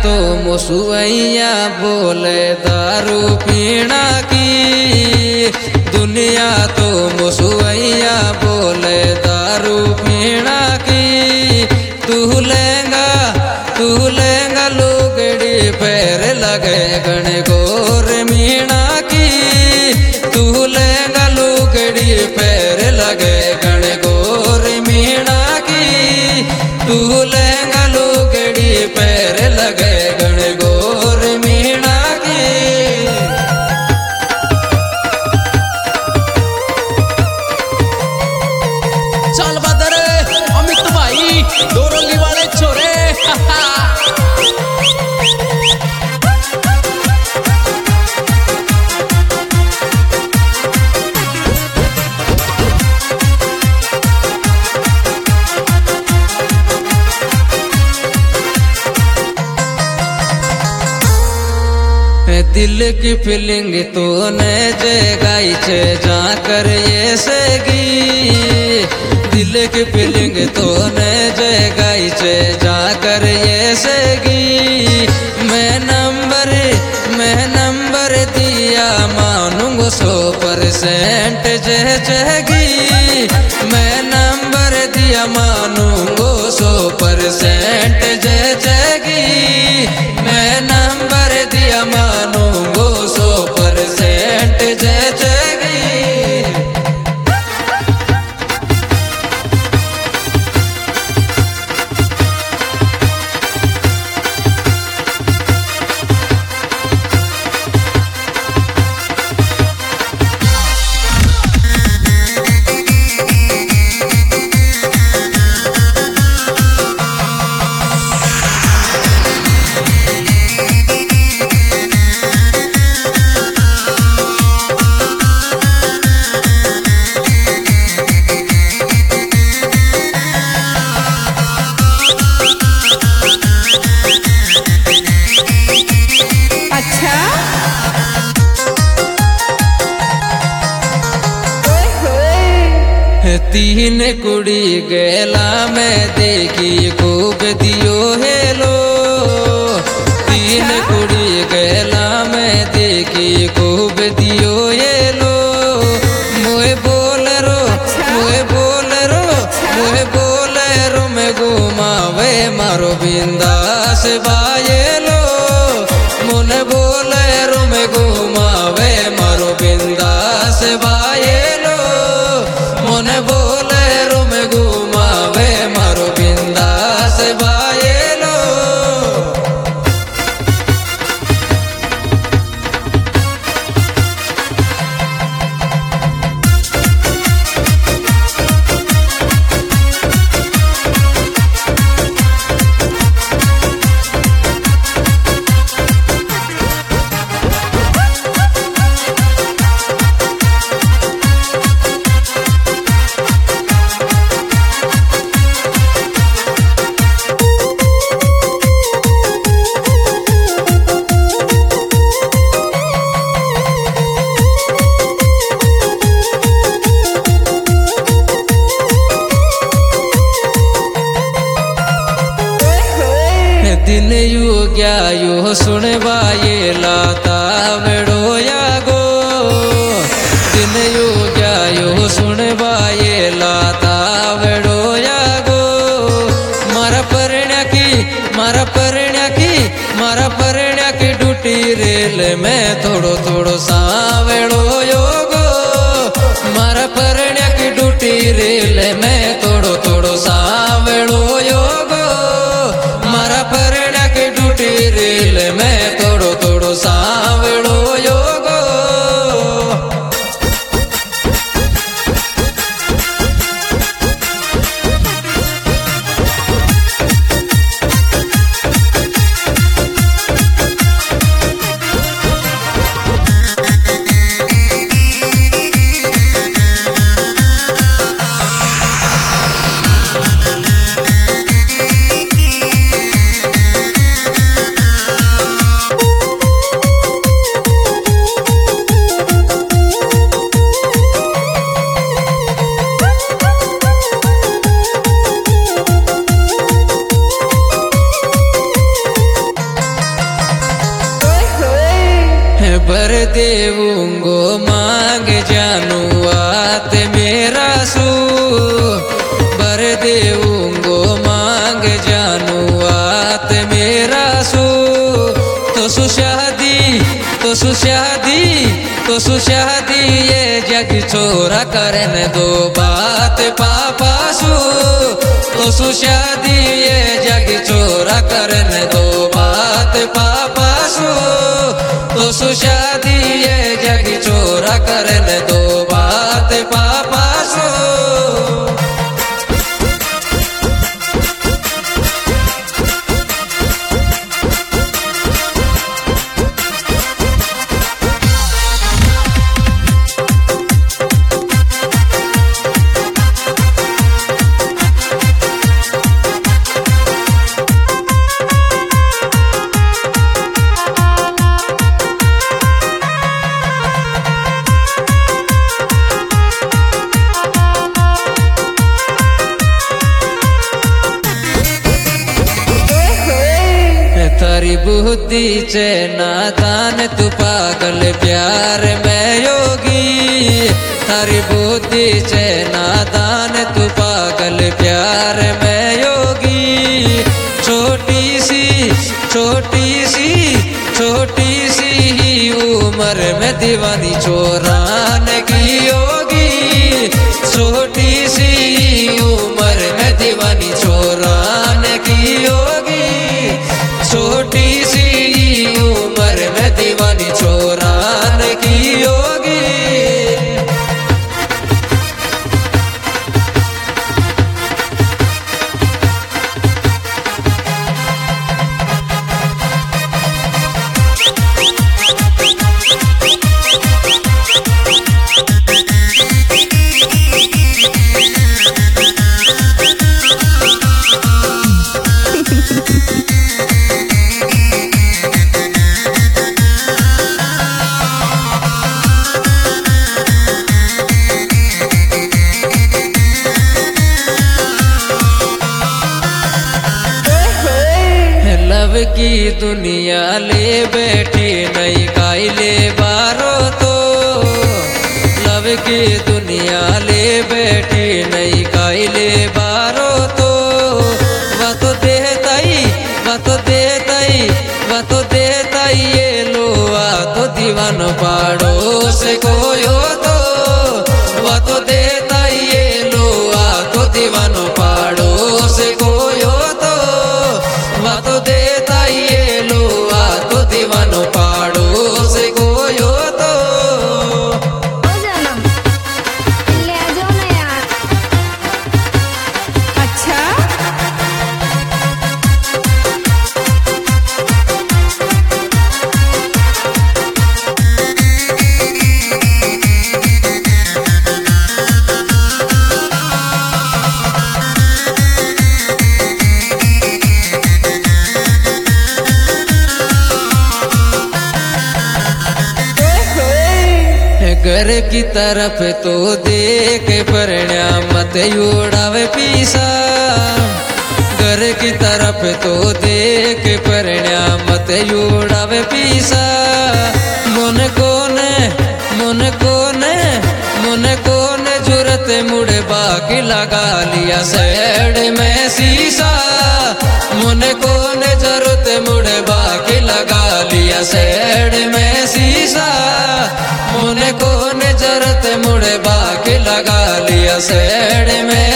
तो मुसुवैया बोले दारू पीना की। दुनिया तो मुसुवैया बोले दारू पीना की। तू लेंगा लुगड़ी पैर लगे गण गोर मीणा की। तू लेंगा लुगड़ी पैर लगे गण गोर मीणा की। तू लेंगा लुगड़ी पैर लगे गण गोर मीणा की। चल बदर अमित भाई दोरंगी वाले छोरे। दिल की फीलिंग तूने जगाई छे जाकर ये सेगी। दिल की फीलिंग तूने जगाई छे जाकर ये सेगी। मैं नंबर दिया मानूंगा 100% जगी। मैं नंबर दिया मानूंगा 100% जगी। मैं नंबर दिया मानूंगा 100% जगी। तीन कुड़ी गेला में देखी खूब दियो हेलो। तीन कुड़ी गेला में देखी खूब दियो हेलो। मुहे बोलेरो में घुमावे मारो बिंदास बायलो। मुने बोलेरो में घुमावे मारो बिंदास बायलो। मुने बोलेरो में घुमावे मारो बिंदास बायलो। दिन यू गया यो सुनवा ये लाता वेड़ोया गो। दिन यू गया यो सुनवा ये लाता वेड़ोया गो। मारा परण्या की डूटी रेल में थोड़ो सावेड़ो योगो। मारा परण्या की डूटी रेल में थोड़ो सावेड़ो योगो। मारा परण्या की डूटी रेल में थोड़ो सावेड़ो योगो। बर देऊंगो मांग जानू आत मेरा सू बर देऊंगो मांग जानू आत मेरा सू तो सुशादी ये जग छोरा करने दो बात पापा सू तो सुशादी ये जग छोरा करने दो बात पापा सू तो सुशादी ये जग छोरा करने दो बात पापा सू थारी बुद्धि से नादान तू पागल प्यार में योगी थारी बुद्धि से नादान तू पागल प्यार में योगी छोटी सी ही उम्र में दीवानी चोरान की योगी छोटी सी उम्र में दीवानी चोरान की योगी छोटी सी उम्र में दीवानी चोरान की योगी लव की दुनिया ले बैठी नहीं काइले बारो तो लव की दुनिया ले बैठी नहीं काइले बारो तो वो तो देता ये लो तो दीवान पाड़ो से कोयो तो वो तो देता ये लो तो दीवान पाड़ो से कोयो तो वो तो देता ये लो तो दीवान पाड़ो से कोयो तो ओ जानम ले आ जाओ ना यार अच्छा घर की तरफ तो देख परण्या मत उड़ावे पीसा घर की तरफ तो देख परण्या मत उड़ावे पीसा मन कोने जरूरत मुड़े बाकी लगा लिया सैड में शीशा मन कोने जरूरत मुड़े बाकी लगा लिया सैड में शीशा मन कोने जरूरत मुड़े बाकी लगा लिया सैड में